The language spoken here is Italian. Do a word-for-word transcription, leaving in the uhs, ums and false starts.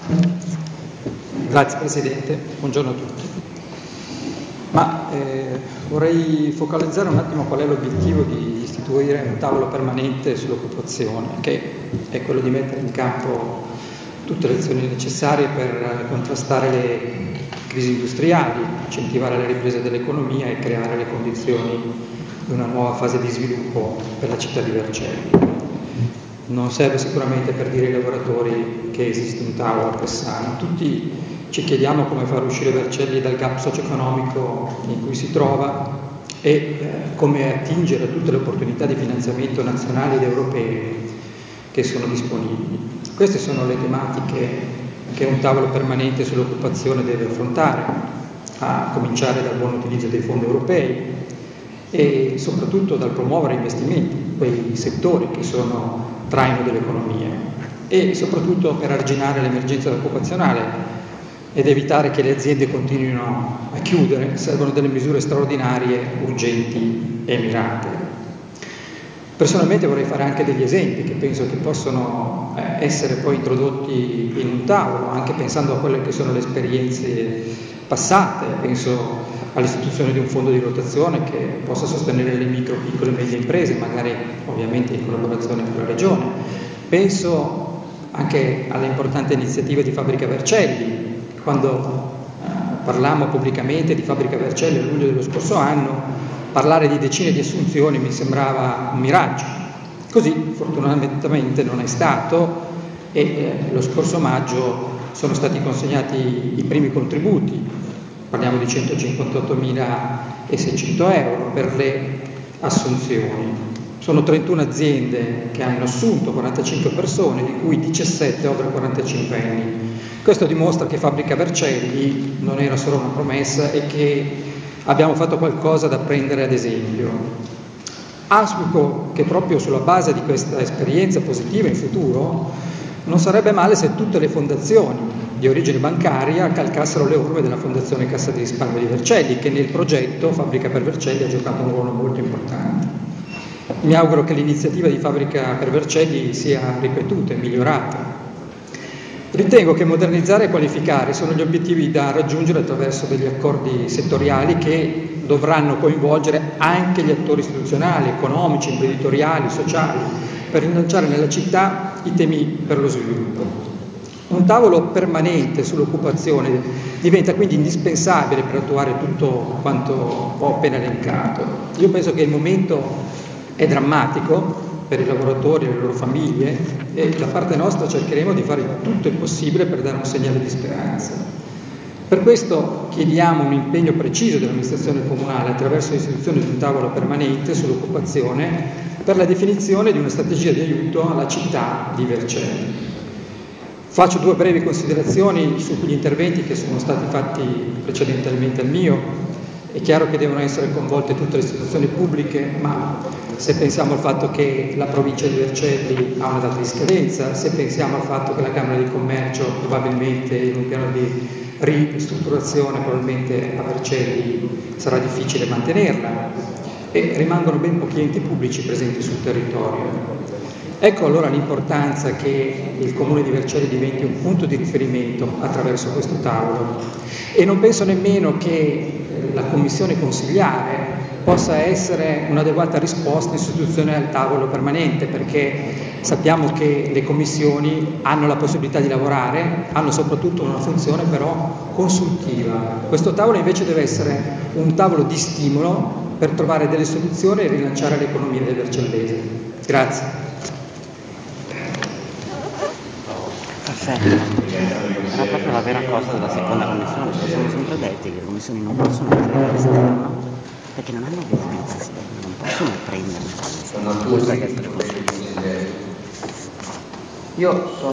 Grazie Presidente, buongiorno a tutti. Ma eh, vorrei focalizzare un attimo qual è l'obiettivo di istituire un tavolo permanente sull'occupazione, che è quello di mettere in campo tutte le azioni necessarie per contrastare le crisi industriali, incentivare la ripresa dell'economia e creare le condizioni di una nuova fase di sviluppo per la città di Vercelli. Non serve sicuramente per dire ai lavoratori che esiste un tavolo a Pessano. Tutti ci chiediamo come far uscire Vercelli dal gap socio-economico in cui si trova e eh, come attingere a tutte le opportunità di finanziamento nazionali ed europee che sono disponibili. Queste sono le tematiche che un tavolo permanente sull'occupazione deve affrontare, a cominciare dal buon utilizzo dei fondi europei e soprattutto dal promuovere investimenti, quei settori che sono traino dell'economia, e soprattutto per arginare l'emergenza occupazionale ed evitare che le aziende continuino a chiudere. Servono delle misure straordinarie, urgenti e mirate. Personalmente vorrei fare anche degli esempi che penso che possono essere poi introdotti in un tavolo, anche pensando a quelle che sono le esperienze passate. Penso all'istituzione di un fondo di rotazione che possa sostenere le micro, piccole e medie imprese, magari ovviamente in collaborazione con la Regione. Penso anche alle importanti iniziative di Fabbrica Vercelli. Quando eh, parlammo pubblicamente di Fabbrica Vercelli a luglio dello scorso anno, parlare di decine di assunzioni mi sembrava un miraggio. Così fortunatamente non è stato e eh, lo scorso maggio sono stati consegnati i primi contributi, parliamo di centocinquantottomilaseicento euro per le assunzioni. Sono trentuno aziende che hanno assunto quarantacinque persone, di cui diciassette over quarantacinque anni. Questo dimostra che Fabbrica Vercelli non era solo una promessa e che abbiamo fatto qualcosa da prendere ad esempio. Auspico che proprio sulla base di questa esperienza positiva in futuro non sarebbe male se tutte le fondazioni di origine bancaria calcassero le orme della Fondazione Cassa di Risparmio di Vercelli, che nel progetto Fabbrica per Vercelli ha giocato un ruolo molto importante. Mi auguro che l'iniziativa di Fabbrica per Vercelli sia ripetuta e migliorata. Ritengo che modernizzare e qualificare sono gli obiettivi da raggiungere attraverso degli accordi settoriali che dovranno coinvolgere anche gli attori istituzionali, economici, imprenditoriali, sociali, per rilanciare nella città i temi per lo sviluppo. Un tavolo permanente sull'occupazione diventa quindi indispensabile per attuare tutto quanto ho appena elencato. Io penso che il momento è drammatico per i lavoratori e le loro famiglie e da parte nostra cercheremo di fare tutto il possibile per dare un segnale di speranza. Per questo chiediamo un impegno preciso dell'amministrazione comunale attraverso l'istituzione di un tavolo permanente sull'occupazione per la definizione di una strategia di aiuto alla città di Vercelli. Faccio due brevi considerazioni sugli interventi che sono stati fatti precedentemente al mio. È chiaro che devono essere coinvolte tutte le istituzioni pubbliche, ma se pensiamo al fatto che la provincia di Vercelli ha una data di scadenza, se pensiamo al fatto che la Camera di Commercio probabilmente in un piano di ristrutturazione probabilmente a Vercelli sarà difficile mantenerla e rimangono ben pochi enti pubblici presenti sul territorio. Ecco allora l'importanza che il Comune di Vercelli diventi un punto di riferimento attraverso questo tavolo e non penso nemmeno che la commissione consigliare possa essere un'adeguata risposta istituzionale al tavolo permanente, perché sappiamo che le commissioni hanno la possibilità di lavorare, hanno soprattutto una funzione però consultiva. Questo tavolo invece deve essere un tavolo di stimolo per trovare delle soluzioni e rilanciare l'economia del vercellese. Grazie. Perfetto, era proprio la vera cosa della seconda commissione, perché siamo sempre detti che le commissioni non possono essere all'esterno perché non hanno visibilità, non possono prendere. Sono tutti. Io sono